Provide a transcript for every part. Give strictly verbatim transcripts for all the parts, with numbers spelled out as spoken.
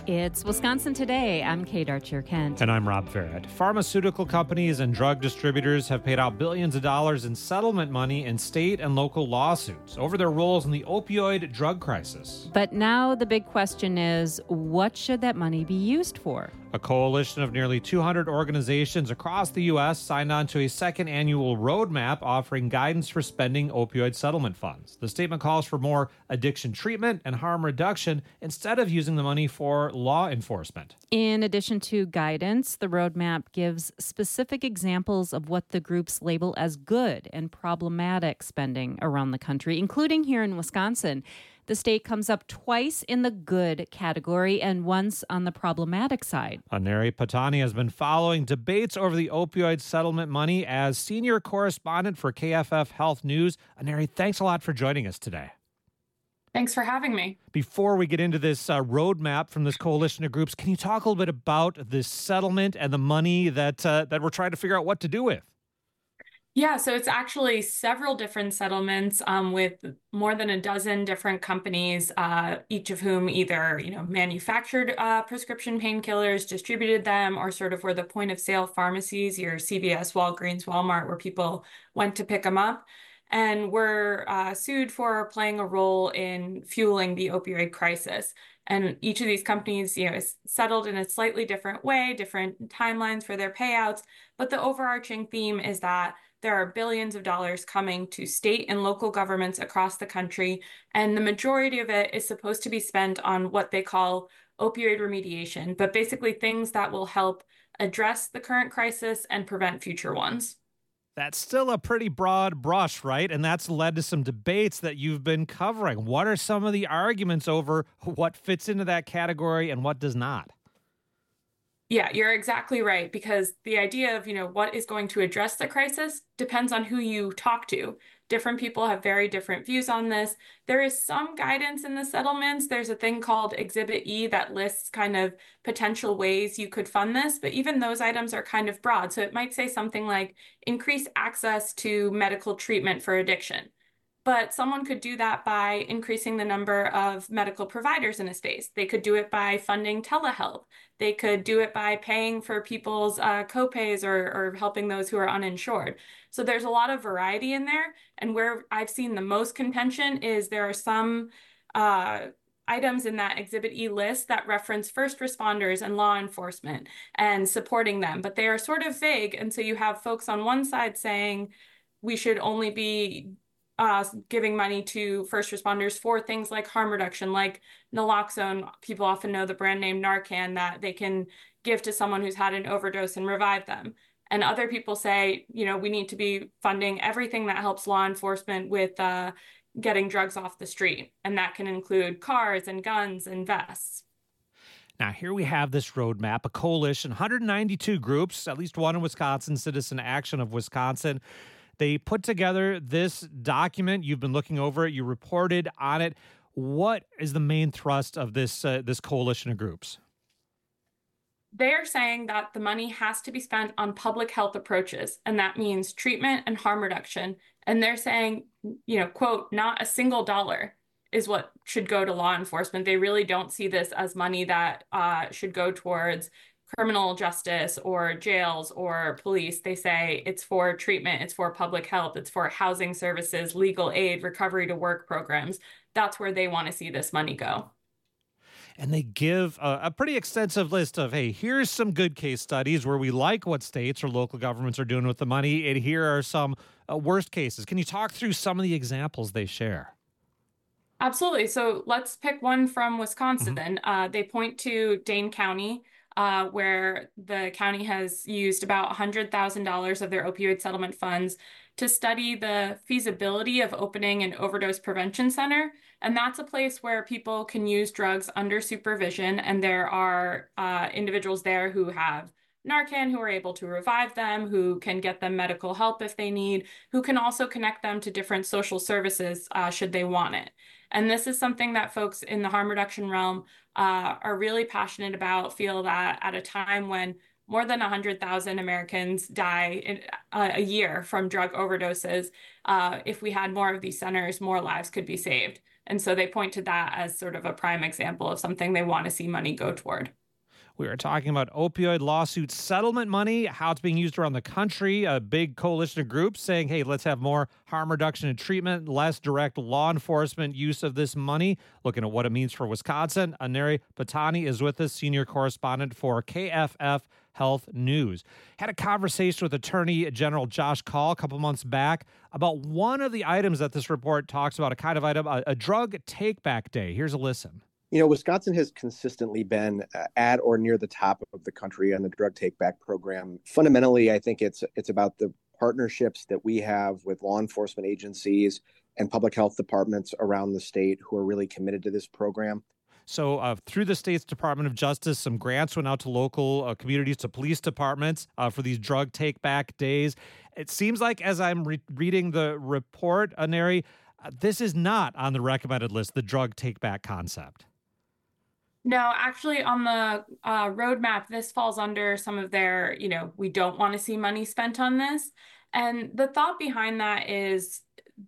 It's Wisconsin Today. I'm Kate Archer-Kent. And I'm Rob Farrett. Pharmaceutical companies and drug distributors have paid out billions of dollars in settlement money in state and local lawsuits over their roles in the opioid drug crisis. But now the big question is, what should that money be used for? A coalition of nearly two hundred organizations across the U S signed on to a second annual roadmap offering guidance for spending opioid settlement funds. The statement calls for more addiction treatment and harm reduction instead of using the money for law enforcement. In addition to guidance, the roadmap gives specific examples of what the groups label as good and problematic spending around the country, including here in Wisconsin. The state comes up twice in the good category and once on the problematic side. Aneri Patani has been following debates over the opioid settlement money as senior correspondent for K F F Health News. Aneri, thanks a lot for joining us today. Thanks for having me. Before we get into this uh, roadmap from this coalition of groups, can you talk a little bit about this settlement and the money that uh, that we're trying to figure out what to do with? Yeah, so it's actually several different settlements um, with more than a dozen different companies, uh, each of whom either you know manufactured uh, prescription painkillers, distributed them, or sort of were the point of sale pharmacies, your C V S, Walgreens, Walmart, where people went to pick them up, and were uh, sued for playing a role in fueling the opioid crisis. And each of these companies, you know, is settled in a slightly different way, different timelines for their payouts. But the overarching theme is that there are billions of dollars coming to state and local governments across the country, and the majority of it is supposed to be spent on what they call opioid remediation, but basically things that will help address the current crisis and prevent future ones. That's still a pretty broad brush, right? And that's led to some debates that you've been covering. What are some of the arguments over what fits into that category and what does not? Yeah, you're exactly right, because the idea of, you know, what is going to address the crisis depends on who you talk to. Different people have very different views on this. There is some guidance in the settlements. There's a thing called Exhibit E that lists kind of potential ways you could fund this, but even those items are kind of broad. So it might say something like increase access to medical treatment for addiction. But someone could do that by increasing the number of medical providers in a space. They could do it by funding telehealth. They could do it by paying for people's uh, copays or, or helping those who are uninsured. So there's a lot of variety in there. And where I've seen the most contention is there are some uh, items in that Exhibit E list that reference first responders and law enforcement and supporting them, but they are sort of vague. And so you have folks on one side saying we should only be Uh, giving money to first responders for things like harm reduction, like naloxone. People often know the brand name Narcan that they can give to someone who's had an overdose and revive them. And other people say, you know, we need to be funding everything that helps law enforcement with uh, getting drugs off the street. And that can include cars and guns and vests. Now, here we have this roadmap, a coalition, one hundred ninety-two groups, at least one in Wisconsin, Citizen Action of Wisconsin. They put together this document. You've been looking over it. You reported on it. What is the main thrust of this uh, this coalition of groups? They're saying that the money has to be spent on public health approaches, and that means treatment and harm reduction. And they're saying, you know, quote, not a single dollar is what should go to law enforcement. They really don't see this as money that uh, should go towards criminal justice or jails or police. They say it's for treatment, it's for public health, it's for housing services, legal aid, recovery to work programs. That's where they want to see this money go. And they give a, a pretty extensive list of, hey, here's some good case studies where we like what states or local governments are doing with the money, and here are some uh, worst cases. Can you talk through some of the examples they share? Absolutely. So let's pick one from Wisconsin Mm-hmm. then. Uh, they point to Dane County, Uh, where the county has used about one hundred thousand dollars of their opioid settlement funds to study the feasibility of opening an overdose prevention center. And that's a place where people can use drugs under supervision. And there are uh, individuals there who have Narcan, who are able to revive them, who can get them medical help if they need, who can also connect them to different social services uh, should they want it. And this is something that folks in the harm reduction realm uh, are really passionate about, feel that at a time when more than one hundred thousand Americans die in, uh, a year from drug overdoses, uh, if we had more of these centers, more lives could be saved. And so they point to that as sort of a prime example of something they want to see money go toward. We are talking about opioid lawsuit settlement money, how it's being used around the country. A big coalition of groups saying, hey, let's have more harm reduction and treatment, less direct law enforcement use of this money. Looking at what it means for Wisconsin, Aneri Patani is with us, senior correspondent for K F F Health News. Had a conversation with Attorney General Josh Kaul a couple months back about one of the items that this report talks about, a kind of item, a, a drug take-back day. Here's a listen. You know, Wisconsin has consistently been uh, at or near the top of the country on the drug take-back program. Fundamentally, I think it's it's about the partnerships that we have with law enforcement agencies and public health departments around the state who are really committed to this program. So uh, through the state's Department of Justice, some grants went out to local uh, communities, to police departments uh, for these drug take-back days. It seems like, as I'm re- reading the report, Aneri, uh, this is not on the recommended list, the drug take-back concept. No, actually, on the uh, roadmap, this falls under some of their, you know, we don't want to see money spent on this. And the thought behind that is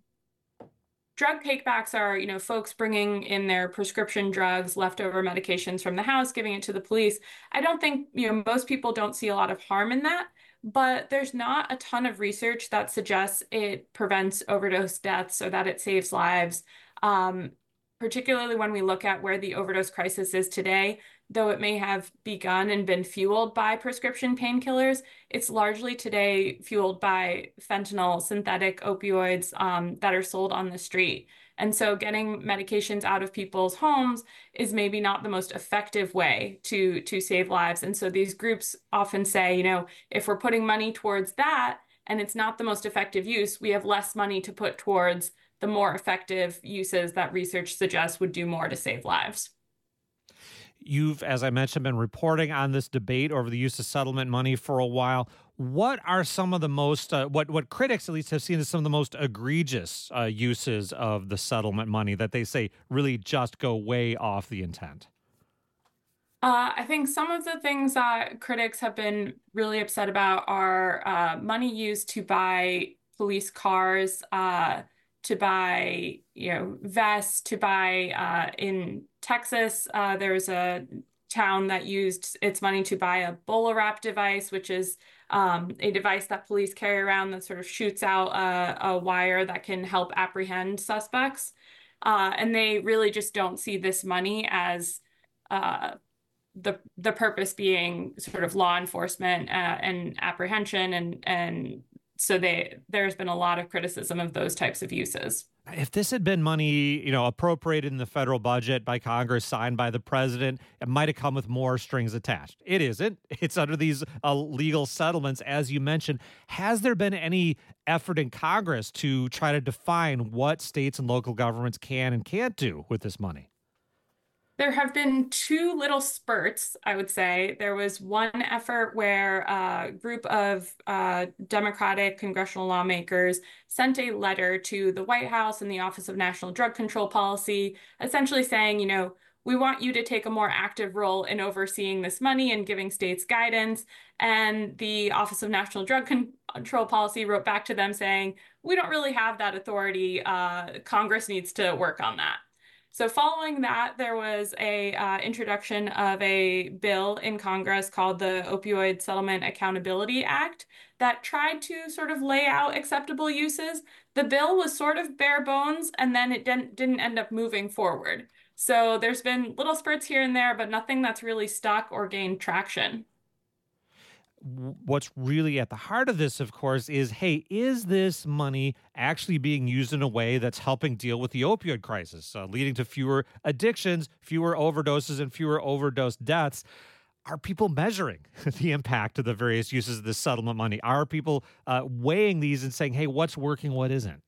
drug takebacks are, you know, folks bringing in their prescription drugs, leftover medications from the house, giving it to the police. I don't think, you know, most people don't see a lot of harm in that, but there's not a ton of research that suggests it prevents overdose deaths or that it saves lives. Um, particularly when we look at where the overdose crisis is today, though it may have begun and been fueled by prescription painkillers, it's largely today fueled by fentanyl, synthetic opioids um, that are sold on the street. And so getting medications out of people's homes is maybe not the most effective way to, to save lives. And so these groups often say, you know, if we're putting money towards that and it's not the most effective use, we have less money to put towards the more effective uses that research suggests would do more to save lives. You've, as I mentioned, been reporting on this debate over the use of settlement money for a while. What are some of the most, uh, what, what critics at least have seen as some of the most egregious uh, uses of the settlement money that they say really just go way off the intent? Uh, I think some of the things that critics have been really upset about are uh, money used to buy police cars, uh, to buy, you know, vests, to buy, uh, in Texas, uh, there's a town that used its money to buy a BolaWrap device, which is um, a device that police carry around that sort of shoots out a, a wire that can help apprehend suspects. Uh, and they really just don't see this money as uh, the the purpose being sort of law enforcement uh, and apprehension, and and so they there's been a lot of criticism of those types of uses. If this had been money, you know, appropriated in the federal budget by Congress, signed by the president, it might have come with more strings attached. It isn't. It's under these uh, legal settlements, as you mentioned. Has there been any effort in Congress to try to define what states and local governments can and can't do with this money? There have been two little spurts, I would say. There was one effort where a group of uh, Democratic congressional lawmakers sent a letter to the White House and the Office of National Drug Control Policy, essentially saying, you know, we want you to take a more active role in overseeing this money and giving states guidance. And the Office of National Drug Control Policy wrote back to them saying, we don't really have that authority. Uh, Congress needs to work on that. So following that, there was a uh, introduction of a bill in Congress called the Opioid Settlement Accountability Act that tried to sort of lay out acceptable uses. The bill was sort of bare bones, and then it didn't, didn't end up moving forward. So there's been little spurts here and there, but nothing that's really stuck or gained traction. What's really at the heart of this, of course, is, hey, is this money actually being used in a way that's helping deal with the opioid crisis, uh, leading to fewer addictions, fewer overdoses, and fewer overdose deaths? Are people measuring the impact of the various uses of this settlement money? Are people uh, weighing these and saying, hey, what's working, what isn't?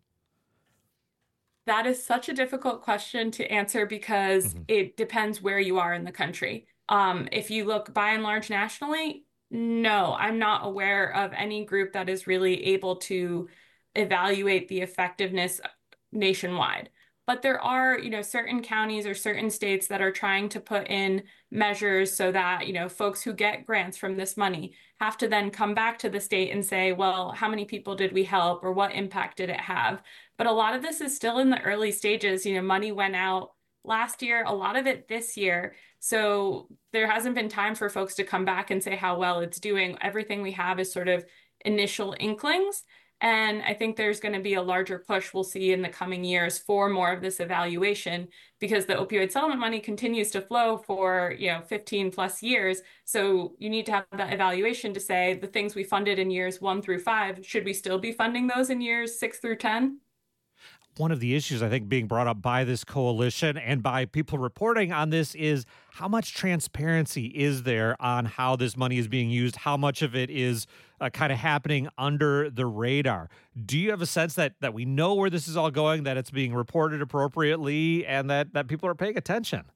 That is such a difficult question to answer because mm-hmm. it depends where you are in the country. Um, if you look by and large nationally, no, I'm not aware of any group that is really able to evaluate the effectiveness nationwide. But there are, you know, certain counties or certain states that are trying to put in measures so that, you know, folks who get grants from this money have to then come back to the state and say, well, how many people did we help or what impact did it have? But a lot of this is still in the early stages. You know, money went out last year, a lot of it this year. So there hasn't been time for folks to come back and say how well it's doing. Everything we have is sort of initial inklings. And I think there's going to be a larger push we'll see in the coming years for more of this evaluation, because the opioid settlement money continues to flow for, you know, fifteen plus years. So you need to have that evaluation to say the things we funded in years one through five, should we still be funding those in years six through ten? One of the issues I think being brought up by this coalition and by people reporting on this is how much transparency is there on how this money is being used, how much of it is uh, kind of happening under the radar. Do you have a sense that that we know where this is all going, that it's being reported appropriately, and that, that people are paying attention?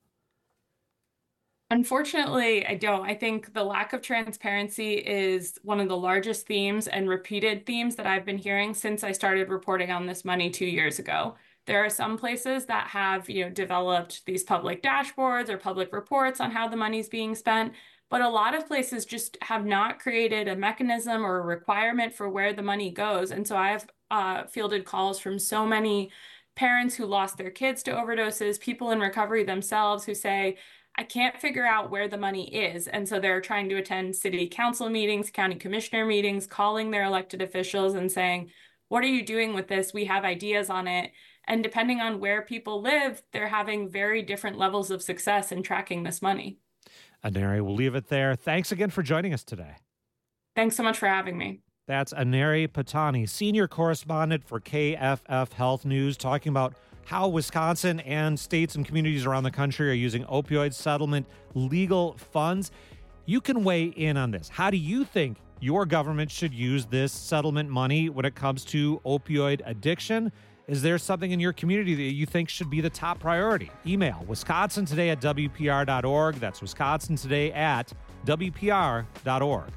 Unfortunately, I don't. I think the lack of transparency is one of the largest themes and repeated themes that I've been hearing since I started reporting on this money two years ago. There are some places that have, you know, developed these public dashboards or public reports on how the money's being spent, but a lot of places just have not created a mechanism or a requirement for where the money goes. And so I've uh, fielded calls from so many parents who lost their kids to overdoses, people in recovery themselves who say, I can't figure out where the money is. And so they're trying to attend city council meetings, county commissioner meetings, calling their elected officials and saying, what are you doing with this? We have ideas on it. And depending on where people live, they're having very different levels of success in tracking this money. Aneri, we'll leave it there. Thanks again for joining us today. Thanks so much for having me. That's Aneri Patani, senior correspondent for K F F Health News, talking about how Wisconsin and states and communities around the country are using opioid settlement legal funds. You can weigh in on this. How do you think your government should use this settlement money when it comes to opioid addiction? Is there something in your community that you think should be the top priority? Email wisconsin today at w p r dot org. That's wisconsin today at w p r dot org.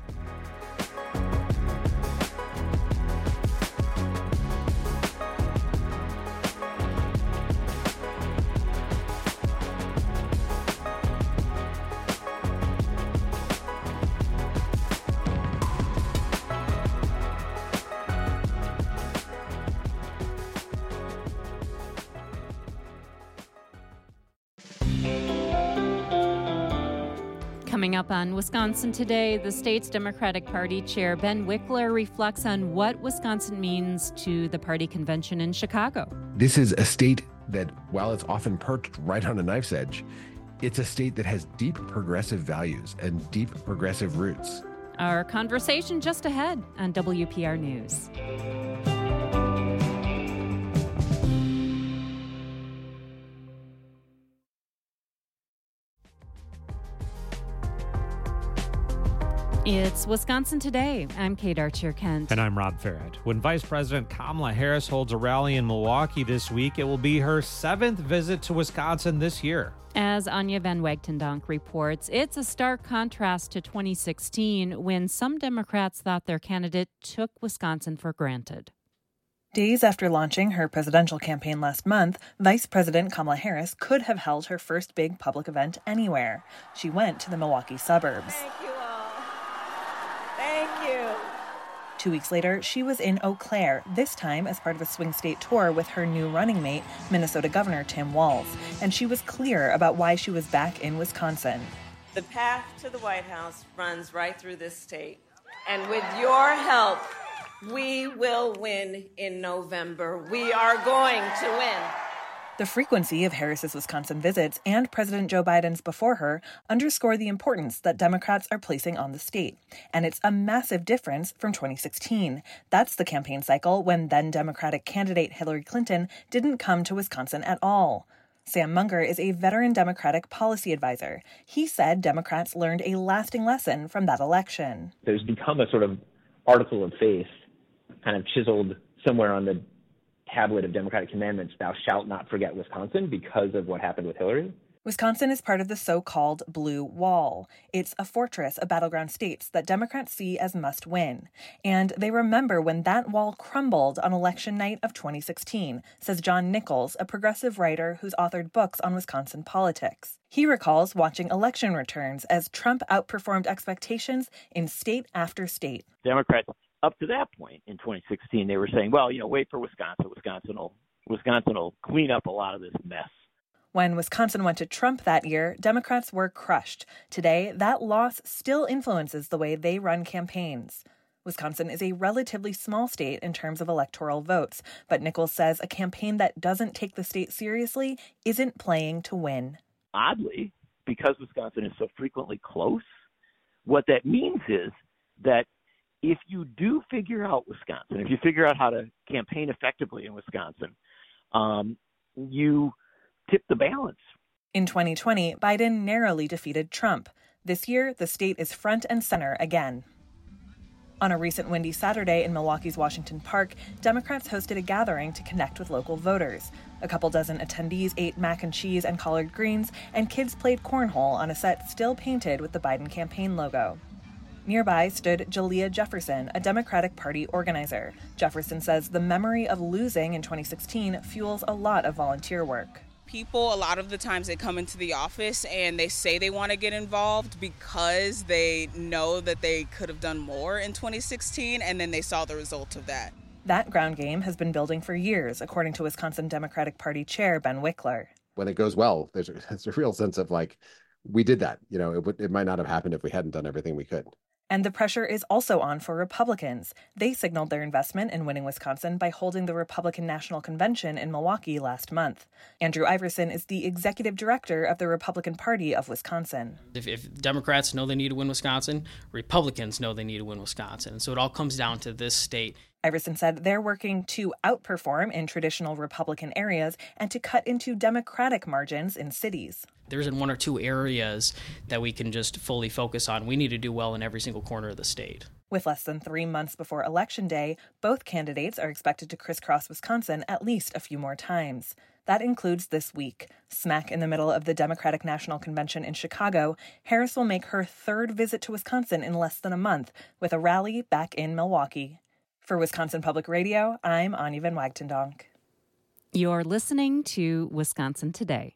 Coming up on Wisconsin Today, the state's Democratic Party chair, Ben Wickler, reflects on what Wisconsin means to the party convention in Chicago. This is a state that, while it's often perched right on a knife's edge, it's a state that has deep progressive values and deep progressive roots. Our conversation just ahead on W P R News. It's Wisconsin Today. I'm Kate Archer-Kent. And I'm Rob Farrett. When Vice President Kamala Harris holds a rally in Milwaukee this week, it will be her seventh visit to Wisconsin this year. As Anya Van Wagtendonk reports, it's a stark contrast to twenty sixteen, when some Democrats thought their candidate took Wisconsin for granted. Days after launching her presidential campaign last month, Vice President Kamala Harris could have held her first big public event anywhere. She went to the Milwaukee suburbs. Thank you all. Thank you. Two weeks later, she was in Eau Claire, this time as part of a swing state tour with her new running mate, Minnesota Governor Tim Walz. And she was clear about why she was back in Wisconsin. The path to the White House runs right through this state. And with your help, we will win in November. We are going to win. The frequency of Harris's Wisconsin visits and President Joe Biden's before her underscore the importance that Democrats are placing on the state. And it's a massive difference from twenty sixteen. That's the campaign cycle when then Democratic candidate Hillary Clinton didn't come to Wisconsin at all. Sam Munger is a veteran Democratic policy advisor. He said Democrats learned a lasting lesson from that election. There's become a sort of article of faith kind of chiseled somewhere on the tablet of Democratic commandments, thou shalt not forget Wisconsin, because of what happened with Hillary. Wisconsin is part of the so-called Blue Wall. It's a fortress of battleground states that Democrats see as must win. And they remember when that wall crumbled on election night of twenty sixteen, says John Nichols, a progressive writer who's authored books on Wisconsin politics. He recalls watching election returns as Trump outperformed expectations in state after state. Democrats up to that point in twenty sixteen, they were saying, well, you know, wait for Wisconsin. Wisconsin will, Wisconsin will clean up a lot of this mess. When Wisconsin went to Trump that year, Democrats were crushed. Today, that loss still influences the way they run campaigns. Wisconsin is a relatively small state in terms of electoral votes, but Nichols says a campaign that doesn't take the state seriously isn't playing to win. Oddly, because Wisconsin is so frequently close, what that means is that if you do figure out Wisconsin, if you figure out how to campaign effectively in Wisconsin, um, you tip the balance. In twenty twenty, Biden narrowly defeated Trump. This year, the state is front and center again. On a recent windy Saturday in Milwaukee's Washington Park, Democrats hosted a gathering to connect with local voters. A couple dozen attendees ate mac and cheese and collard greens, and kids played cornhole on a set still painted with the Biden campaign logo. Nearby stood Jalea Jefferson, a Democratic Party organizer. Jefferson says the memory of losing in twenty sixteen fuels a lot of volunteer work. People, a lot of the times they come into the office and they say they want to get involved because they know that they could have done more in twenty sixteen, and then they saw the result of that. That ground game has been building for years, according to Wisconsin Democratic Party Chair Ben Wickler. When it goes well, there's a, there's a real sense of like, we did that. You know, it, would, it might not have happened if we hadn't done everything we could. And the pressure is also on for Republicans. They signaled their investment in winning Wisconsin by holding the Republican National Convention in Milwaukee last month. Andrew Iverson is the executive director of the Republican Party of Wisconsin. If, if Democrats know they need to win Wisconsin, Republicans know they need to win Wisconsin. So it all comes down to this state. Iverson said they're working to outperform in traditional Republican areas and to cut into Democratic margins in cities. There's in one or two areas that we can just fully focus on. We need to do well in every single corner of the state. With less than three months before Election Day, both candidates are expected to crisscross Wisconsin at least a few more times. That includes this week. Smack in the middle of the Democratic National Convention in Chicago, Harris will make her third visit to Wisconsin in less than a month, with a rally back in Milwaukee. For Wisconsin Public Radio, I'm Anya Van Wagtendonk. You're listening to Wisconsin Today.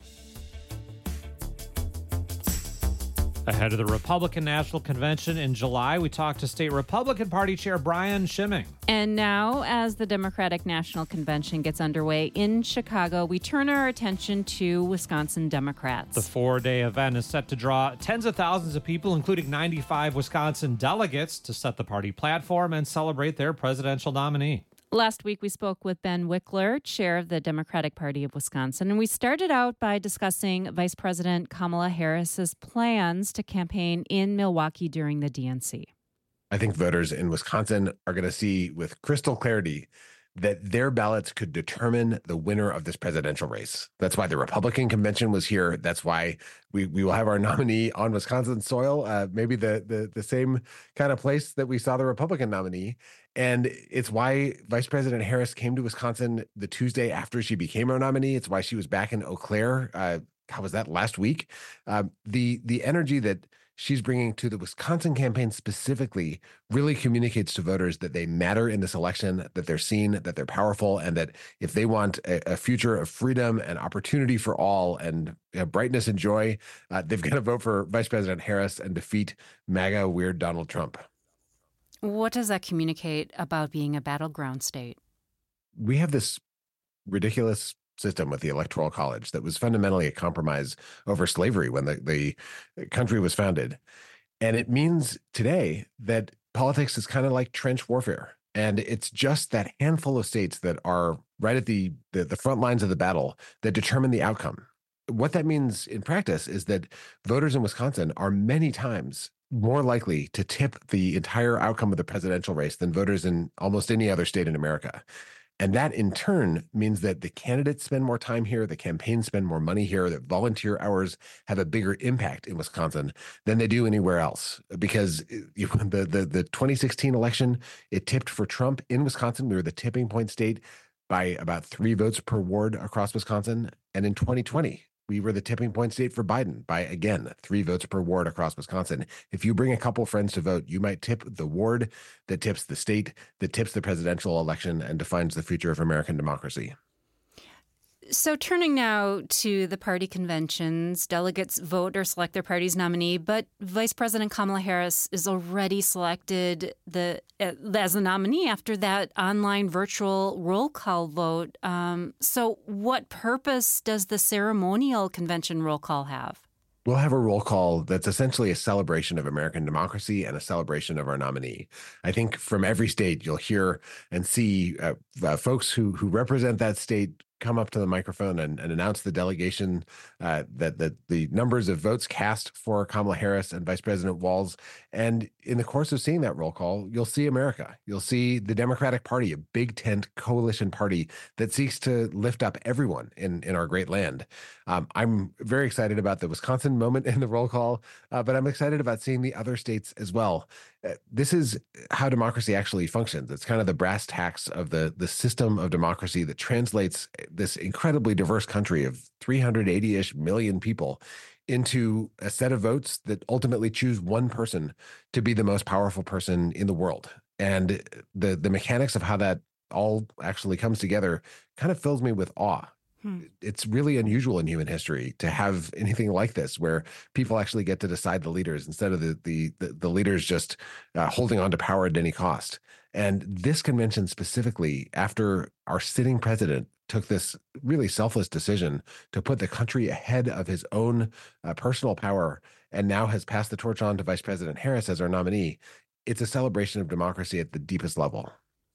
Ahead of the Republican National Convention in July, we talked to State Republican Party Chair Brian Schimming. And now, as the Democratic National Convention gets underway in Chicago, we turn our attention to Wisconsin Democrats. The four-day event is set to draw tens of thousands of people, including ninety-five Wisconsin delegates, to set the party platform and celebrate their presidential nominee. Last week, we spoke with Ben Wickler, chair of the Democratic Party of Wisconsin, and we started out by discussing Vice President Kamala Harris's plans to campaign in Milwaukee during the D N C. I think voters in Wisconsin are going to see with crystal clarity that their ballots could determine the winner of this presidential race. That's why the Republican convention was here. That's why we, we will have our nominee on Wisconsin soil, uh, maybe the, the the same kind of place that we saw the Republican nominee. And it's why Vice President Harris came to Wisconsin the Tuesday after she became our nominee. It's why she was back in Eau Claire. Uh, how was that last week? Uh, the the energy that she's bringing to the Wisconsin campaign specifically really communicates to voters that they matter in this election, that they're seen, that they're powerful, and that if they want a, a future of freedom and opportunity for all and you know, brightness and joy, uh, they've got to vote for Vice President Harris and defeat MAGA weird Donald Trump. What does that communicate about being a battleground state? We have this ridiculous system with the Electoral College that was fundamentally a compromise over slavery when the, the country was founded. And it means today that politics is kind of like trench warfare. And it's just that handful of states that are right at the, the, the front lines of the battle that determine the outcome. What that means in practice is that voters in Wisconsin are many times more likely to tip the entire outcome of the presidential race than voters in almost any other state in America. And that in turn means that the candidates spend more time here, the campaigns spend more money here, that volunteer hours have a bigger impact in Wisconsin than they do anywhere else. Because you know, the, the, the twenty sixteen election, it tipped for Trump in Wisconsin. We were the tipping point state by about three votes per ward across Wisconsin. And in twenty twenty, we were the tipping point state for Biden by, again, three votes per ward across Wisconsin. If you bring a couple friends to vote, you might tip the ward that tips the state, that tips the presidential election and defines the future of American democracy. So turning now to the party conventions, delegates vote or select their party's nominee, but Vice President Kamala Harris is already selected the uh, as the nominee after that online virtual roll call vote. Um, so what purpose does the ceremonial convention roll call have? We'll have a roll call that's essentially a celebration of American democracy and a celebration of our nominee. I think from every state, you'll hear and see uh, uh, folks who who represent that state come up to the microphone and, and announce the delegation uh, that, that the numbers of votes cast for Kamala Harris and Vice President Walz. And in the course of seeing that roll call, you'll see America. You'll see the Democratic Party, a big tent coalition party that seeks to lift up everyone in, in our great land. Um, I'm very excited about the Wisconsin moment in the roll call, uh, but I'm excited about seeing the other states as well. Uh, this is how democracy actually functions. It's kind of the brass tacks of the, the system of democracy that translates this incredibly diverse country of three hundred eighty-ish million people into a set of votes that ultimately choose one person to be the most powerful person in the world. And the the mechanics of how that all actually comes together kind of fills me with awe. Hmm. It's really unusual in human history to have anything like this, where people actually get to decide the leaders instead of the the the, the leaders just uh, holding on to power at any cost. And this convention specifically, after our sitting president took this really selfless decision to put the country ahead of his own uh, personal power, and now has passed the torch on to Vice President Harris as our nominee, it's a celebration of democracy at the deepest level.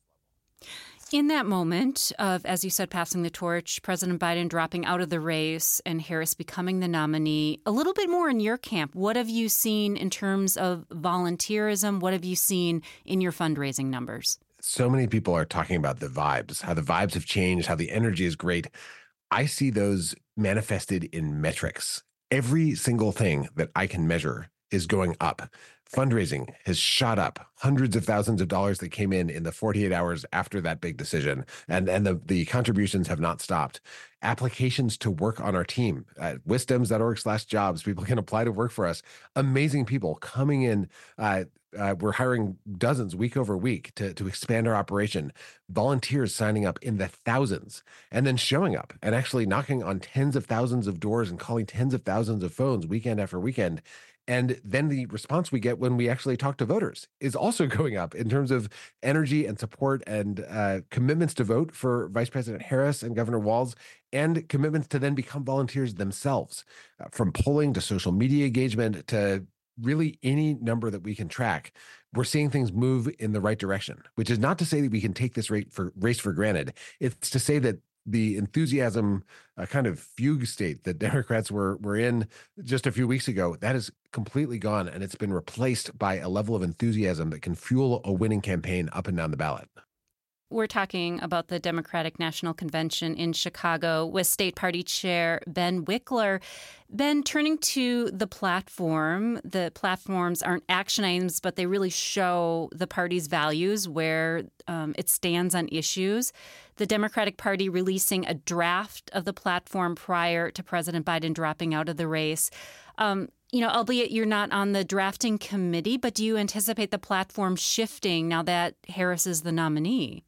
In that moment of, as you said, passing the torch, President Biden dropping out of the race and Harris becoming the nominee, a little bit more in your camp, what have you seen in terms of volunteerism? What have you seen in your fundraising numbers? So many people are talking about the vibes, how the vibes have changed, how the energy is great. I see those manifested in metrics. Every single thing that I can measure is going up. Fundraising has shot up. Hundreds of thousands of dollars that came in in the forty-eight hours after that big decision. And, and the, the contributions have not stopped. Applications to work on our team at wisdoms.org slash jobs. People can apply to work for us. Amazing people coming in. Uh, uh, we're hiring dozens week over week to, to expand our operation. Volunteers signing up in the thousands and then showing up and actually knocking on tens of thousands of doors and calling tens of thousands of phones weekend after weekend. And then the response we get when we actually talk to voters is also going up in terms of energy and support and uh, commitments to vote for Vice President Harris and Governor Walz, and commitments to then become volunteers themselves, uh, from polling to social media engagement to really any number that we can track. We're seeing things move in the right direction, which is not to say that we can take this rate for, race for granted. It's to say that the enthusiasm uh, kind of fugue state that Democrats were were in just a few weeks ago, that is completely gone, and it's been replaced by a level of enthusiasm that can fuel a winning campaign up and down the ballot. We're talking about the Democratic National Convention in Chicago with State Party Chair Ben Wickler. Ben, turning to the platform, the platforms aren't action items, but they really show the party's values, where um, it stands on issues. The Democratic Party releasing a draft of the platform prior to President Biden dropping out of the race. Um, you know, albeit you're not on the drafting committee, but do you anticipate the platform shifting now that Harris is the nominee?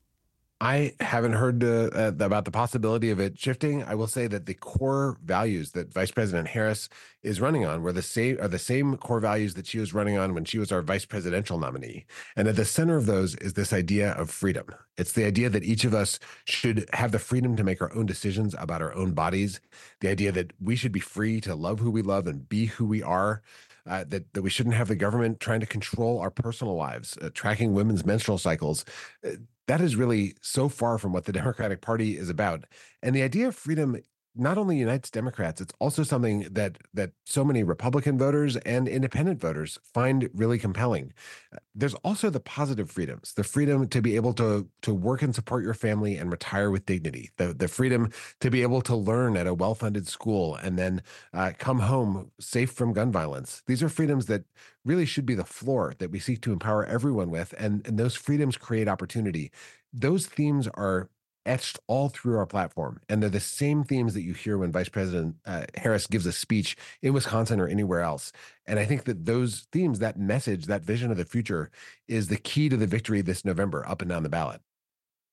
I haven't heard uh, uh, about the possibility of it shifting. I will say that the core values that Vice President Harris is running on were the same are the same core values that she was running on when she was our vice presidential nominee. And at the center of those is this idea of freedom. It's the idea that each of us should have the freedom to make our own decisions about our own bodies, the idea that we should be free to love who we love and be who we are. Uh, that, that we shouldn't have the government trying to control our personal lives, uh, tracking women's menstrual cycles. Uh, that is really so far from what the Democratic Party is about. And the idea of freedom not only unites Democrats, it's also something that that so many Republican voters and independent voters find really compelling. There's also the positive freedoms, the freedom to be able to, to work and support your family and retire with dignity, the, the freedom to be able to learn at a well-funded school and then uh, come home safe from gun violence. These are freedoms that really should be the floor that we seek to empower everyone with, and, and those freedoms create opportunity. Those themes are etched all through our platform. And they're the same themes that you hear when Vice President uh, Harris gives a speech in Wisconsin or anywhere else. And I think that those themes, that message, that vision of the future is the key to the victory this November up and down the ballot.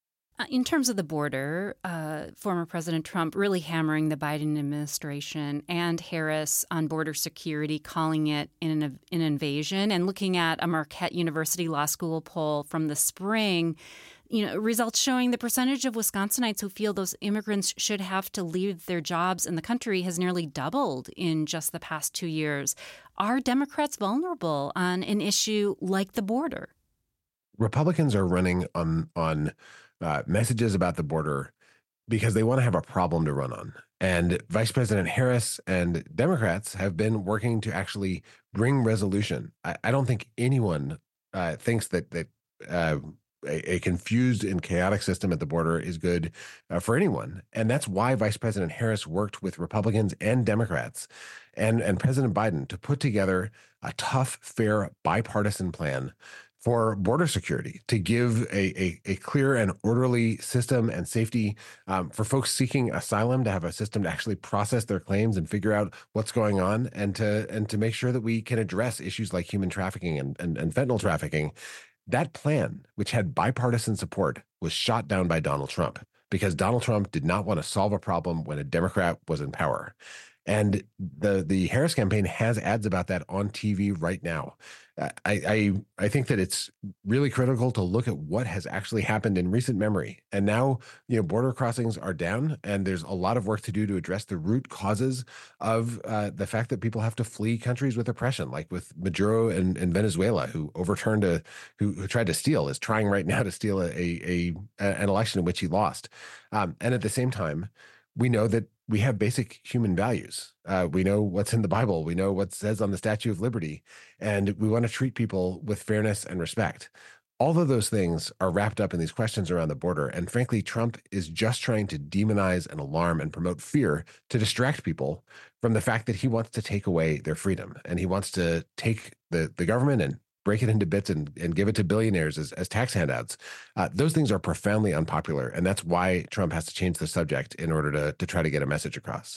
In terms of the border, uh, former President Trump really hammering the Biden administration and Harris on border security, calling it an, an invasion, and looking at a Marquette University Law School poll from the spring, you know, results showing the percentage of Wisconsinites who feel those immigrants should have to leave their jobs in the country has nearly doubled in just the past two years. Are Democrats vulnerable on an issue like the border? Republicans are running on on uh, messages about the border because they want to have a problem to run on. And Vice President Harris and Democrats have been working to actually bring resolution. I, I don't think anyone uh, thinks that that uh, a, a confused and chaotic system at the border is good uh, for anyone. And that's why Vice President Harris worked with Republicans and Democrats and, and President Biden to put together a tough, fair, bipartisan plan for border security, to give a, a, a clear and orderly system and safety um, for folks seeking asylum, to have a system to actually process their claims and figure out what's going on, and to and to make sure that we can address issues like human trafficking and, and, and fentanyl trafficking. That plan, which had bipartisan support, was shot down by Donald Trump because Donald Trump did not want to solve a problem when a Democrat was in power. And the the Harris campaign has ads about that on T V right now. I, I I think that it's really critical to look at what has actually happened in recent memory. And now, you know, border crossings are down, and there's a lot of work to do to address the root causes of uh, the fact that people have to flee countries with oppression, like with Maduro in, in Venezuela, who overturned a who, who tried to steal, is trying right now to steal a, a, a an election in which he lost. Um, and at the same time, we know that we have basic human values. Uh, we know what's in the Bible. We know what says on the Statue of Liberty. And we want to treat people with fairness and respect. All of those things are wrapped up in these questions around the border. And frankly, Trump is just trying to demonize and alarm and promote fear to distract people from the fact that he wants to take away their freedom. And he wants to take the, the government and break it into bits and, and give it to billionaires as, as tax handouts. Uh, those things are profoundly unpopular. And that's why Trump has to change the subject in order to, to try to get a message across.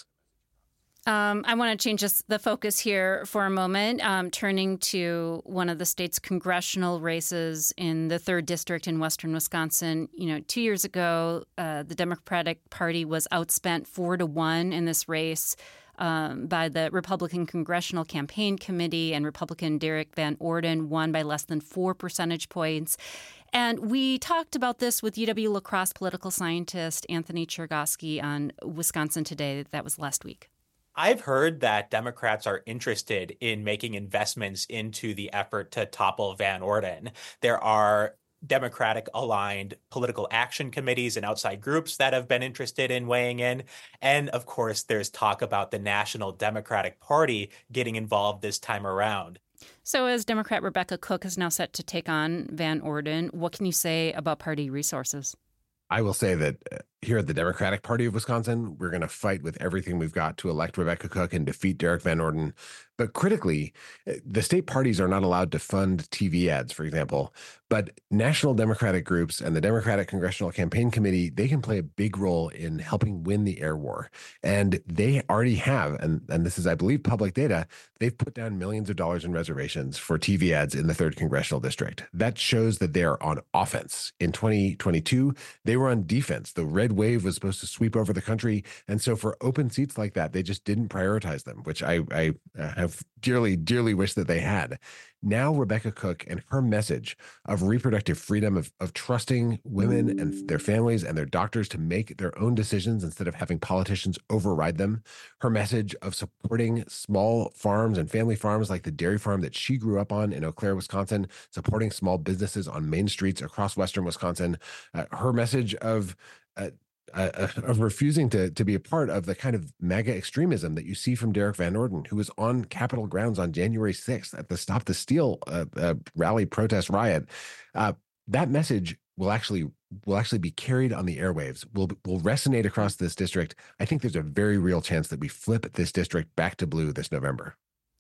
Um, I want to change just the focus here for a moment, um, turning to one of the state's congressional races in the third district in western Wisconsin. You know, two years ago, uh, the Democratic Party was outspent four to one in this race um, by the Republican Congressional Campaign Committee, and Republican Derek Van Orden won by less than four percentage points. And we talked about this with U W-La Crosse political scientist Anthony Chergosky on Wisconsin Today. That was last week. I've heard that Democrats are interested in making investments into the effort to topple Van Orden. There are Democratic-aligned political action committees and outside groups that have been interested in weighing in. And of course, there's talk about the National Democratic Party getting involved this time around. So as Democrat Rebecca Cook is now set to take on Van Orden, what can you say about party resources? I will say that here at the Democratic Party of Wisconsin, we're going to fight with everything we've got to elect Rebecca Cook and defeat Derek Van Orden. But critically, the state parties are not allowed to fund T V ads, for example. But national Democratic groups and the Democratic Congressional Campaign Committee, they can play a big role in helping win the air war. And they already have, and, and this is, I believe, public data, they've put down millions of dollars in reservations for T V ads in the third congressional district. That shows that they are on offense. In twenty twenty-two, they were on defense. The red wave was supposed to sweep over the country. And so for open seats like that, they just didn't prioritize them, which I, I have dearly, dearly wished that they had. Now, Rebecca Cook and her message of reproductive freedom, of, of trusting women and their families and their doctors to make their own decisions instead of having politicians override them, her message of supporting small farms and family farms like the dairy farm that she grew up on in Eau Claire, Wisconsin, supporting small businesses on main streets across western Wisconsin, uh, her message of uh, Uh, of refusing to to be a part of the kind of MAGA extremism that you see from Derek Van Orden, who was on Capitol grounds on January sixth at the Stop the Steal uh, uh, rally, protest, riot. Uh, that message will actually will actually be carried on the airwaves, will will resonate across this district. I think there's a very real chance that we flip this district back to blue this November.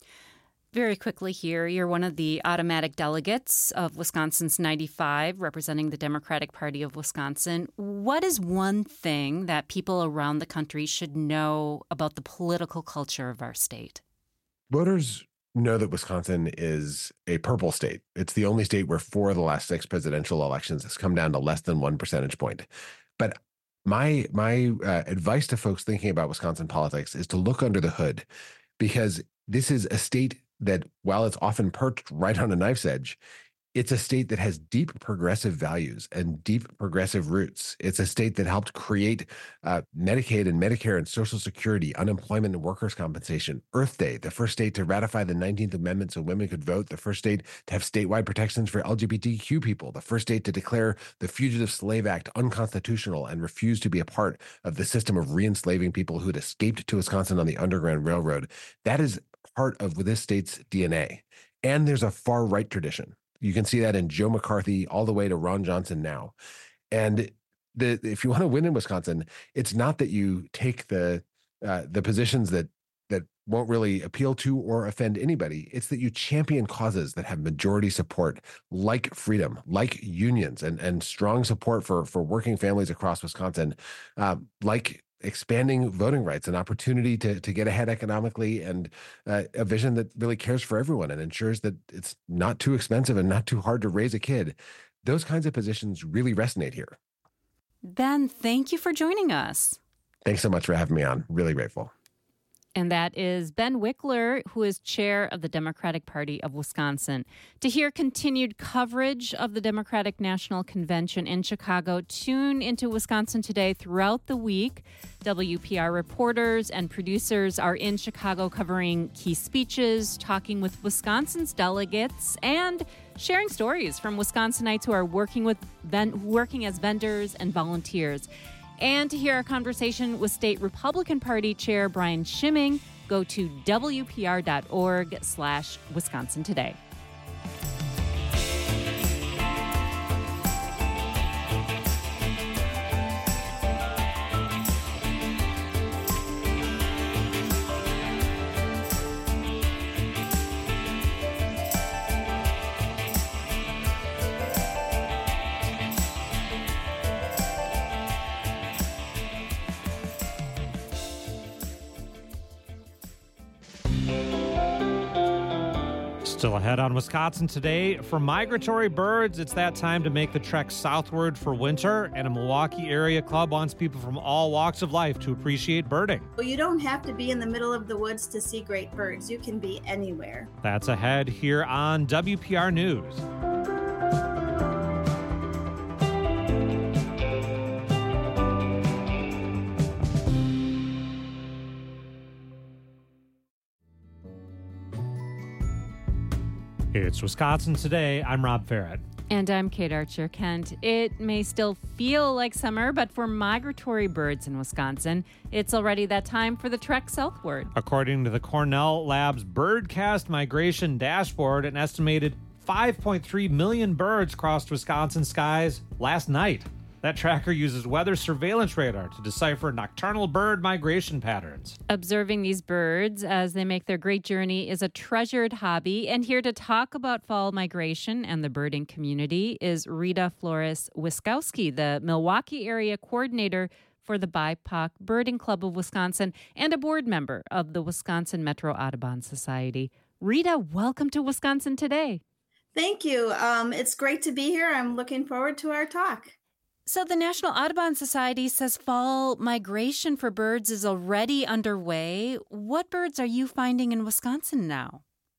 Very quickly here, you're one of the automatic delegates of Wisconsin's ninety-five, representing the Democratic Party of Wisconsin. What is one thing that people around the country should know about the political culture of our state? Voters know that Wisconsin is a purple state. It's the only state where four of the last six presidential elections has come down to less than one percentage point. But my my uh, advice to folks thinking about Wisconsin politics is to look under the hood, because this is a state that, while it's often perched right on a knife's edge, it's a state that has deep progressive values and deep progressive roots. It's a state that helped create uh, Medicaid and Medicare and Social Security, unemployment and workers' compensation, Earth Day, the first state to ratify the nineteenth Amendment so women could vote, the first state to have statewide protections for L G B T Q people, the first state to declare the Fugitive Slave Act unconstitutional and refuse to be a part of the system of re-enslaving people who had escaped to Wisconsin on the Underground Railroad. That is part of this state's D N A. And there's a far-right tradition. You can see that in Joe McCarthy all the way to Ron Johnson now. And the, if you want to win in Wisconsin, it's not that you take the uh, the positions that that won't really appeal to or offend anybody. It's that you champion causes that have majority support, like freedom, like unions, and and strong support for for working families across Wisconsin, uh, like expanding voting rights, an opportunity to to get ahead economically, and uh, a vision that really cares for everyone and ensures that it's not too expensive and not too hard to raise a kid. Those kinds of positions really resonate here. Ben, thank you for joining us. Thanks so much for having me on. Really grateful. And that is Ben Wickler, who is chair of the Democratic Party of Wisconsin. To hear continued coverage of the Democratic National Convention in Chicago, tune into Wisconsin Today throughout the week. W P R reporters and producers are in Chicago covering key speeches, talking with Wisconsin's delegates, and sharing stories from Wisconsinites who are working with ven- working as vendors and volunteers. And to hear our conversation with State Republican Party Chair Brian Schimming, go to W P R dot org slash Wisconsin Today. Still ahead on Wisconsin Today. For migratory birds, it's that time to make the trek southward for winter, and a Milwaukee area club wants people from all walks of life to appreciate birding. Well, you don't have to be in the middle of the woods to see great birds. You can be anywhere. That's ahead here on W P R News. It's Wisconsin Today. I'm Rob Farrett. And I'm Kate Archer-Kent. It may still feel like summer, but for migratory birds in Wisconsin, it's already that time for the trek southward. According to the Cornell Labs Birdcast Migration Dashboard, an estimated five point three million birds crossed Wisconsin skies last night. That tracker uses weather surveillance radar to decipher nocturnal bird migration patterns. Observing these birds as they make their great journey is a treasured hobby. And here to talk about fall migration and the birding community is Rita Flores-Wiskowski, the Milwaukee area coordinator for the B I P O C Birding Club of Wisconsin and a board member of the Wisconsin Metro Audubon Society. Rita, welcome to Wisconsin Today. Thank you. Um, it's great to be here. I'm looking forward to our talk. So the National Audubon Society says fall migration for birds is already underway. What birds are you finding in Wisconsin now?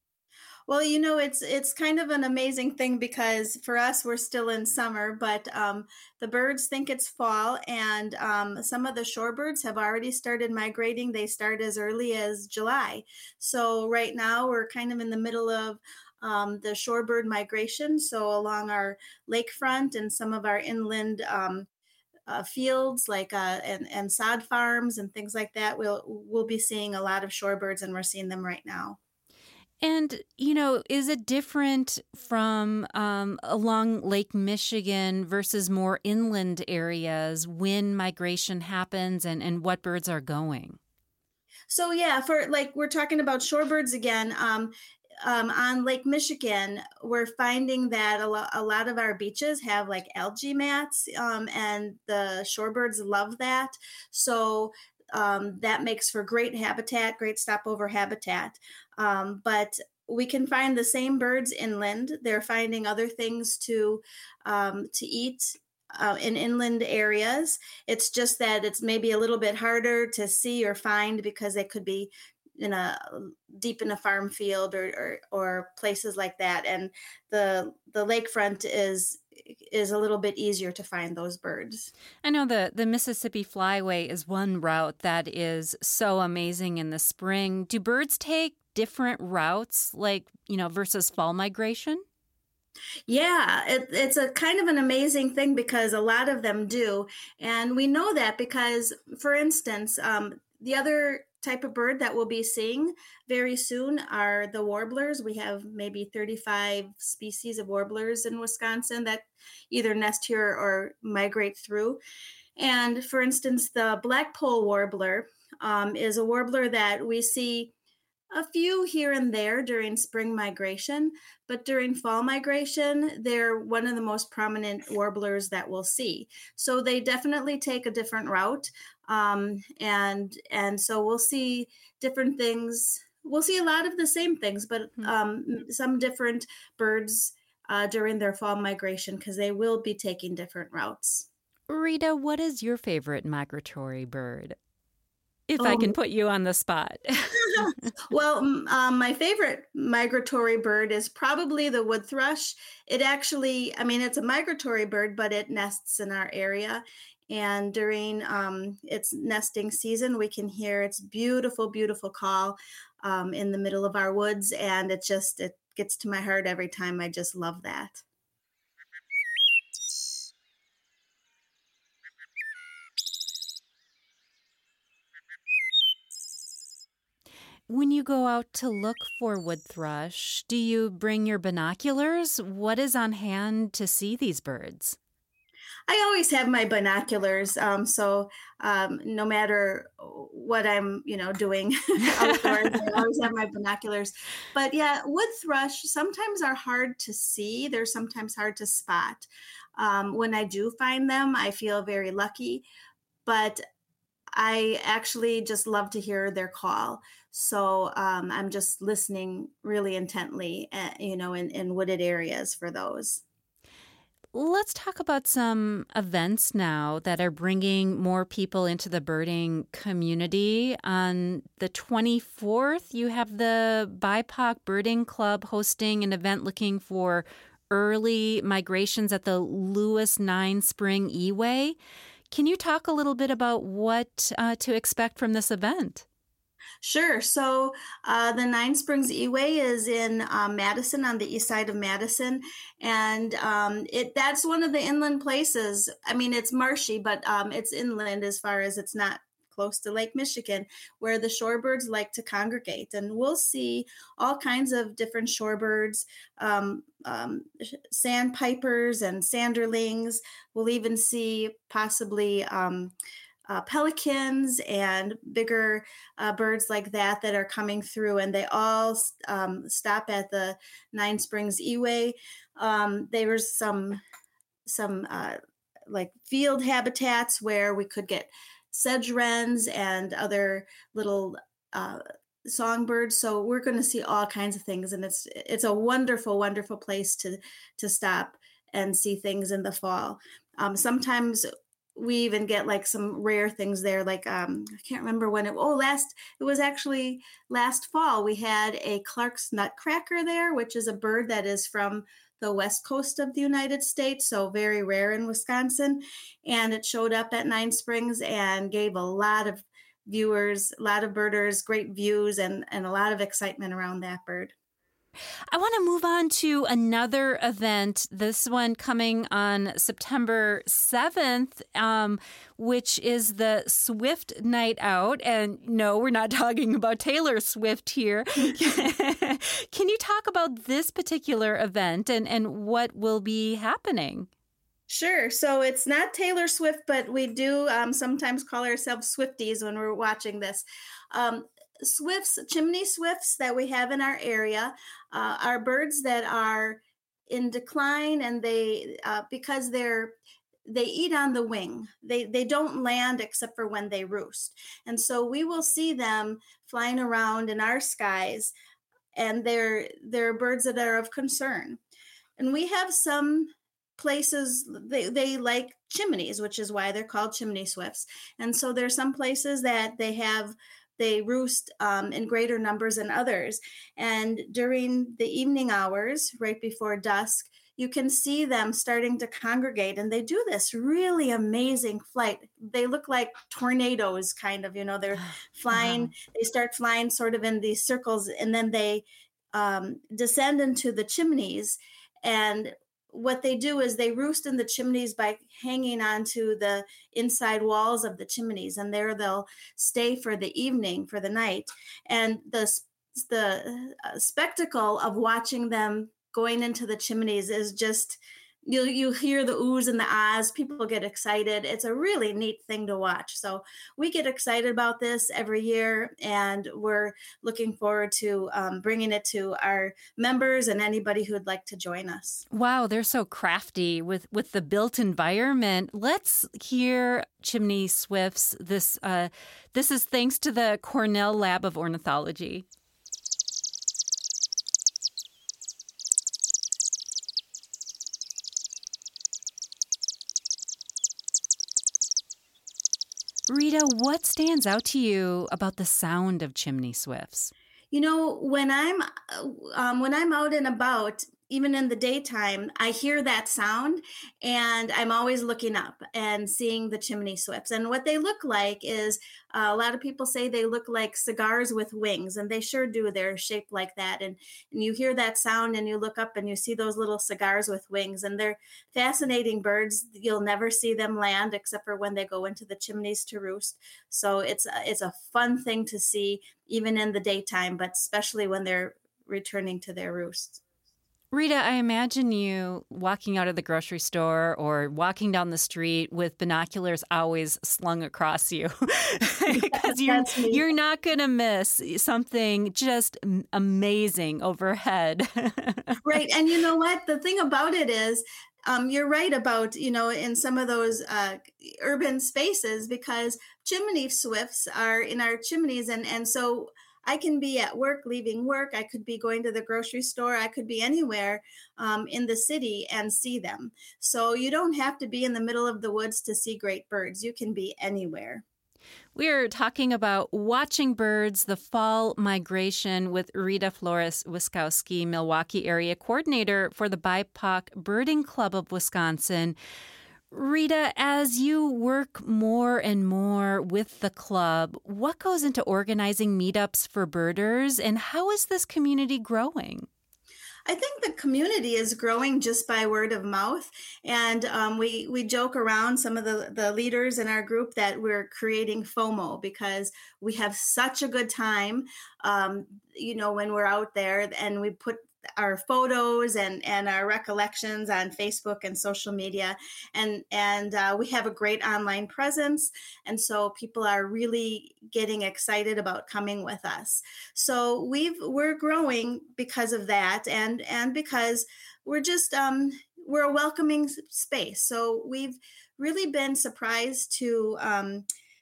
Well, you know, it's it's kind of an amazing thing because for us, we're still in summer, but um, the birds think it's fall, and um, some of the shorebirds have already started migrating. They start as early as July. So right now, we're kind of in the middle of Um, the shorebird migration, so along our lakefront and some of our inland um, uh, fields, like uh, and and sod farms and things like that, we'll we'll be seeing a lot of shorebirds, and we're seeing them right now. And you know, is it different from um, along Lake Michigan versus more inland areas when migration happens, and and what birds are going? So yeah, for like we're talking about shorebirds again. Um, Um, on Lake Michigan, we're finding that a, lo- a lot of our beaches have like algae mats, um, and the shorebirds love that. So um, that makes for great habitat, great stopover habitat. Um, but we can find the same birds inland. They're finding other things to um, to eat uh, in inland areas. It's just that it's maybe a little bit harder to see or find because they could be in a deep in a farm field or, or or places like that. And the the lakefront is is a little bit easier to find those birds. I know the, the Mississippi Flyway is one route that is so amazing in the spring. Do birds take different routes, like, you know, versus fall migration? Yeah, it, it's a kind of an amazing thing because a lot of them do. And we know that because, for instance, um, the other type of bird that we'll be seeing very soon are the warblers. We have maybe thirty-five species of warblers in Wisconsin that either nest here or migrate through. And for instance, the blackpoll warbler um, is a warbler that we see a few here and there during spring migration, but during fall migration, they're one of the most prominent warblers that we'll see. So they definitely take a different route. Um, and and so we'll see different things. We'll see a lot of the same things, but um, some different birds uh, during their fall migration because they will be taking different routes. Rita, what is your favorite migratory bird? If Um, I can put you on the spot. Well, m- um, my favorite migratory bird is probably the wood thrush. It actually, I mean, it's a migratory bird, but it nests in our area. And during um, its nesting season, we can hear its beautiful, beautiful call um, in the middle of our woods. And it just, it gets to my heart every time. I just love that. When you go out to look for wood thrush, do you bring your binoculars? What is on hand to see these birds? I always have my binoculars, um, so um, no matter what I'm, you know, doing outdoors, I always have my binoculars. But yeah, wood thrush sometimes are hard to see. They're sometimes hard to spot. Um, when I do find them, I feel very lucky. But I actually just love to hear their call. So um, I'm just listening really intently, uh, you know, in, in wooded areas for those. Let's talk about some events now that are bringing more people into the birding community. On the twenty-fourth, you have the B I P O C Birding Club hosting an event looking for early migrations at the Lewis Nine Spring Eway. Can you talk a little bit about what uh, to expect from this event? Sure. So uh, the Nine Springs Eway is in uh, Madison, on the east side of Madison, and um, it that's one of the inland places. I mean, it's marshy, but um, it's inland as far as it's not close to Lake Michigan, where the shorebirds like to congregate. And we'll see all kinds of different shorebirds, um, um, sandpipers and sanderlings. We'll even see possibly um, uh, pelicans and bigger uh, birds like that that are coming through. And they all um, stop at the Nine Springs Eway. Um, there was some, some uh, like field habitats where we could get sedge wrens and other little uh, songbirds. So we're going to see all kinds of things, and it's it's a wonderful, wonderful place to to stop and see things in the fall. Um, sometimes we even get like some rare things there. Like um, I can't remember when it. Oh, last it was actually last fall. We had a Clark's nutcracker there, which is a bird that is from the west coast of the United States, so very rare in Wisconsin. And it showed up at Nine Springs and gave a lot of viewers, a lot of birders, great views, and, and a lot of excitement around that bird. I want to move on to another event, this one coming on September seventh, um, which is the Swift Night Out. And no, we're not talking about Taylor Swift here. Can you talk about this particular event and, and what will be happening? Sure. So it's not Taylor Swift, but we do um, sometimes call ourselves Swifties when we're watching this. Um, Swifts, chimney swifts that we have in our area uh, are birds that are in decline, and they uh, because they're they eat on the wing. They they don't land except for when they roost, and so we will see them flying around in our skies and they're they're birds that are of concern. And we have some places they, they like chimneys, which is why they're called chimney swifts. And so there's some places that they have they roost um, in greater numbers than others. And during the evening hours, right before dusk, you can see them starting to congregate, and they do this really amazing flight. They look like tornadoes, kind of, you know, they're flying, wow. They start flying sort of in these circles, and then they um, descend into the chimneys. And what they do is they roost in the chimneys by hanging onto the inside walls of the chimneys, and there they'll stay for the evening, for the night. And the, the uh, spectacle of watching them going into the chimneys is just, you you hear the oohs and the ahs, people get excited. It's a really neat thing to watch. So we get excited about this every year, and we're looking forward to um, bringing it to our members and anybody who'd like to join us. Wow, they're so crafty with, with the built environment. Let's hear chimney swifts. This, uh, this is thanks to the Cornell Lab of Ornithology. Rita, what stands out to you about the sound of chimney swifts? You know, when I'm um, when I'm out and about, even in the daytime, I hear that sound, and I'm always looking up and seeing the chimney swifts. And what they look like is, uh, a lot of people say they look like cigars with wings, and they sure do. They're shaped like that. And, and you hear that sound, and you look up, and you see those little cigars with wings. And they're fascinating birds. You'll never see them land except for when they go into the chimneys to roost. So it's a, it's a fun thing to see, even in the daytime, but especially when they're returning to their roosts. Rita, I imagine you walking out of the grocery store or walking down the street with binoculars always slung across you, because you're, you're not going to miss something just amazing overhead. Right. And you know what? The thing about it is, Um, you're right about, you know, in some of those uh, urban spaces, because chimney swifts are in our chimneys. And, and so I can be at work, leaving work. I could be going to the grocery store. I could be anywhere um, in the city and see them. So you don't have to be in the middle of the woods to see great birds. You can be anywhere. We're talking about watching birds, the fall migration, with Rita Flores-Wiskowski, Milwaukee area coordinator for the B I P O C Birding Club of Wisconsin. Rita, as you work more and more with the club, what goes into organizing meetups for birders, and how is this community growing? I think the community is growing just by word of mouth. And um, we, we joke around, some of the, the leaders in our group, that we're creating FOMO because we have such a good time, um, you know, when we're out there, and we put our photos and, and our recollections on Facebook and social media. And, and uh, we have a great online presence. And so people are really getting excited about coming with us. So we've, we're growing because of that. And, and because we're just, um, we're a welcoming space. So we've really been surprised to, um,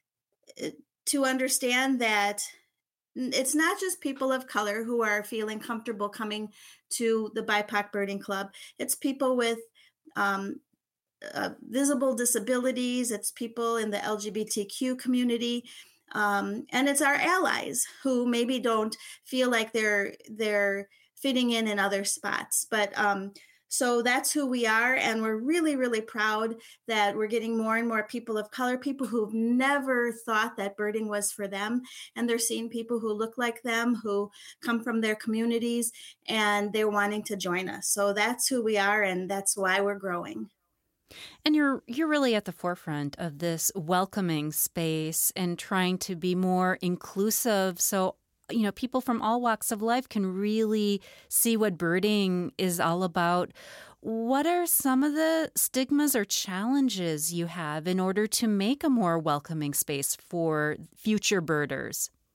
to understand that it's not just people of color who are feeling comfortable coming to the B I P O C Birding Club. It's people with um, uh, visible disabilities. It's people in the L G B T Q community. Um, and it's our allies who maybe don't feel like they're they're fitting in in other spots. But um, so that's who we are. And we're really, really proud that we're getting more and more people of color, people who've never thought that birding was for them. And they're seeing people who look like them, who come from their communities, and they're wanting to join us. So that's who we are, and that's why we're growing. And you're you're really at the forefront of this welcoming space and trying to be more inclusive. So, you know, people from all walks of life can really see what birding is all about. What are some of the stigmas or challenges you have in order to make a more welcoming space for future birders?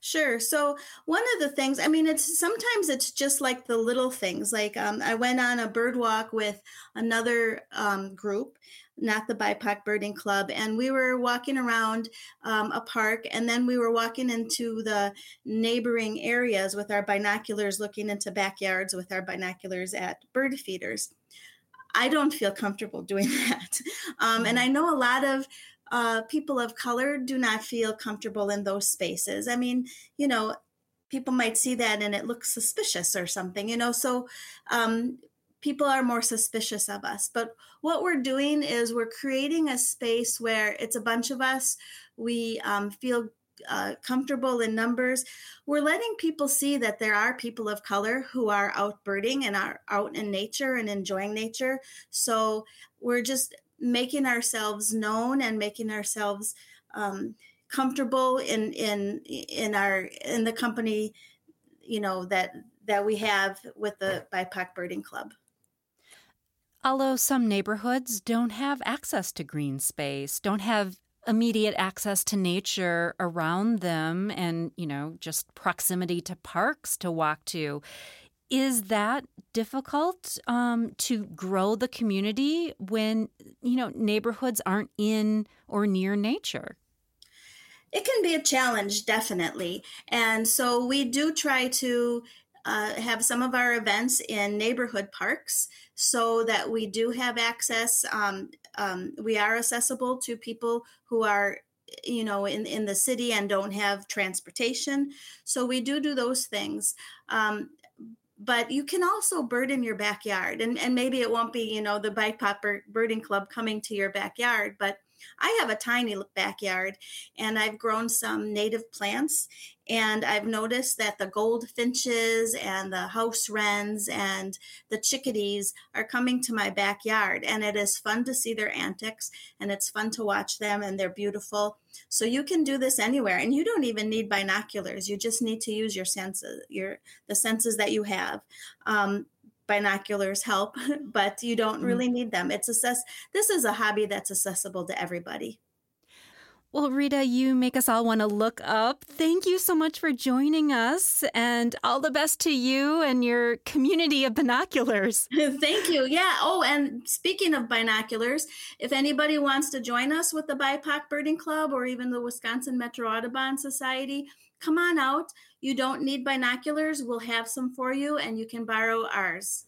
Sure. So one of the things, I mean, it's sometimes it's just like the little things. Like um, I went on a bird walk with another um, group, not the B I P O C Birding Club, and we were walking around um, a park, and then we were walking into the neighboring areas with our binoculars, looking into backyards with our binoculars at bird feeders. I don't feel comfortable doing that. Um, and I know a lot of uh, people of color do not feel comfortable in those spaces. I mean, you know, people might see that and it looks suspicious or something, you know, so um, people are more suspicious of us. But what we're doing is we're creating a space where it's a bunch of us. We um, feel Uh, comfortable in numbers. We're letting people see that there are people of color who are out birding and are out in nature and enjoying nature. So we're just making ourselves known and making ourselves um, comfortable in in in our in the company, you know, that that we have with the B I P O C Birding Club. Although some neighborhoods don't have access to green space, don't have immediate access to nature around them and, you know, just proximity to parks to walk to. Is that difficult um, to grow the community when, you know, neighborhoods aren't in or near nature? It can be a challenge, definitely. And so we do try to uh, have some of our events in neighborhood parks so that we do have access. Um, um, we are accessible to people who are, you know, in, in the city and don't have transportation. So we do do those things. Um, but you can also bird in your backyard. And, and maybe it won't be, you know, the B I P O C Birding Club coming to your backyard, but I have a tiny backyard and I've grown some native plants, and I've noticed that the goldfinches and the house wrens and the chickadees are coming to my backyard, and it is fun to see their antics and it's fun to watch them, and they're beautiful. So you can do this anywhere, and you don't even need binoculars. You just need to use your senses, your the senses that you have. Um, Binoculars help, but you don't really need them. It's assess. This is a hobby that's accessible to everybody. Well, Rita, you make us all want to look up. Thank you so much for joining us, and all the best to you and your community of binoculars. Thank you. Yeah. Oh, and speaking of binoculars, if anybody wants to join us with the B I P O C Birding Club or even the Wisconsin Metro Audubon Society, come on out. You don't need binoculars. We'll have some for you, and you can borrow ours.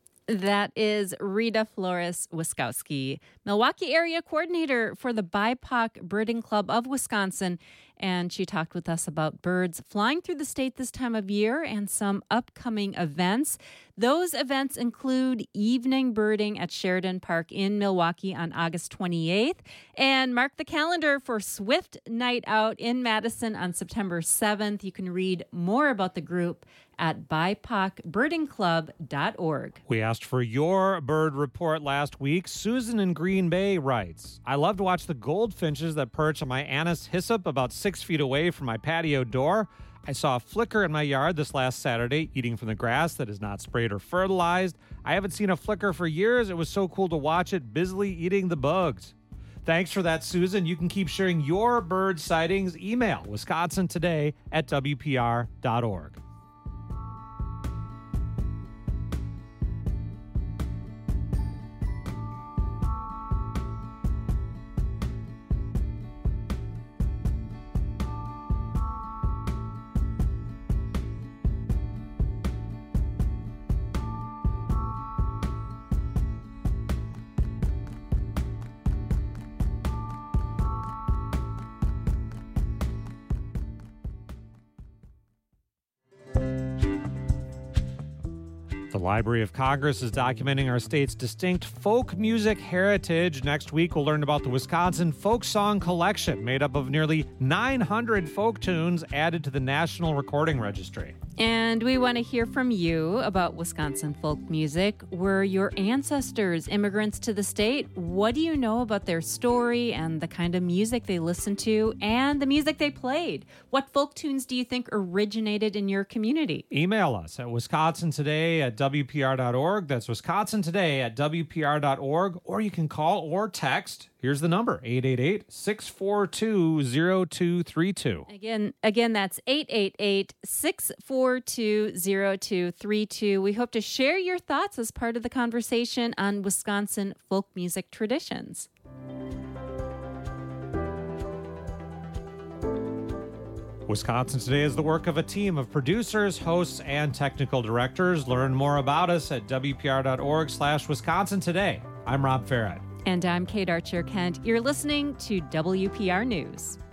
That is Rita Flores-Wiskowski, Milwaukee area coordinator for the B I P O C Birding Club of Wisconsin. And she talked with us about birds flying through the state this time of year and some upcoming events. Those events include evening birding at Sheridan Park in Milwaukee on August twenty-eighth, and mark the calendar for Swift Night Out in Madison on September seventh. You can read more about the group at B I P O C birding club dot org. We asked for your bird report last week. Susan in Green Bay writes, I love to watch the goldfinches that perch on my Annis hyssop about six feet away from my patio door. I saw a flicker in my yard this last Saturday, eating from the grass that is not sprayed or fertilized. I haven't seen a flicker for years. It was so cool to watch it busily eating the bugs. Thanks for that, Susan. You can keep sharing your bird sightings. Email Wisconsin Today at W P R dot org. The Library of Congress is documenting our state's distinct folk music heritage. Next week, we'll learn about the Wisconsin Folk Song Collection, made up of nearly nine hundred folk tunes added to the National Recording Registry. And we want to hear from you about Wisconsin folk music. Were your ancestors immigrants to the state? What do you know about their story and the kind of music they listened to and the music they played? What folk tunes do you think originated in your community? Email us at wisconsin today at w p r dot org. That's wisconsin today at w p r dot org. Or you can call or text. Here's the number, eight eight eight, six four two, zero two three two. Again, again, that's eight eight eight, six four two, zero two three two. We hope to share your thoughts as part of the conversation on Wisconsin folk music traditions. Wisconsin Today is the work of a team of producers, hosts, and technical directors. Learn more about us at w p r dot org slash Wisconsin Today. I'm Rob Farrett. And I'm Kate Archer Kent. You're listening to W P R News.